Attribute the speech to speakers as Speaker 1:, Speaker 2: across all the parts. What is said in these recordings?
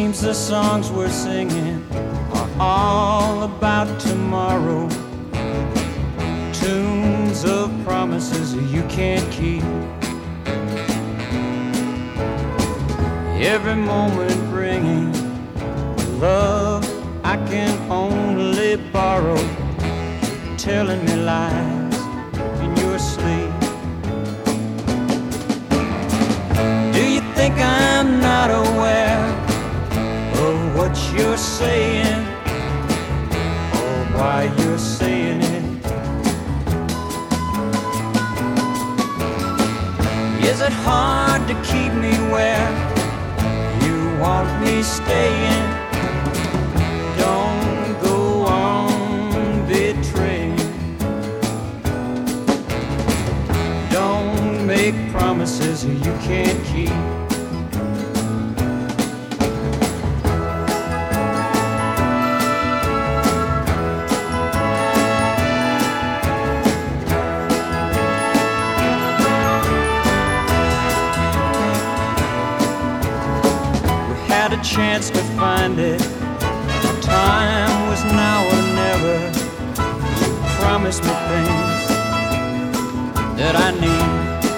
Speaker 1: Seems the songs we're singing are all about tomorrow. Tunes of promises you can't keep. Every moment bringing love I can only borrow. Telling me lies in your sleep. Do you think I'm not aware of what you're saying, or why you're saying it? Is it hard to keep me where you want me staying? Don't go on betraying. Don't make promises you can't keep. Had a chance to find it. Time was now or never. You promised me things that I need,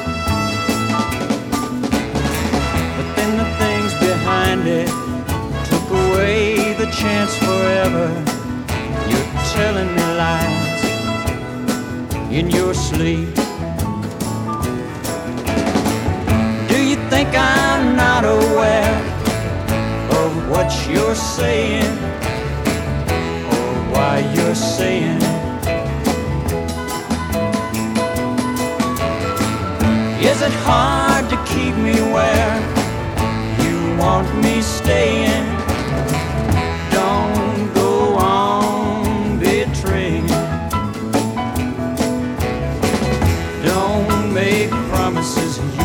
Speaker 1: but then the things behind it took away the chance forever. You're telling me lies in your sleep. Do you think I'm not aware of what you're saying, or why you're saying it? Is it hard to keep me where you want me staying? Don't go on betraying. Don't make promises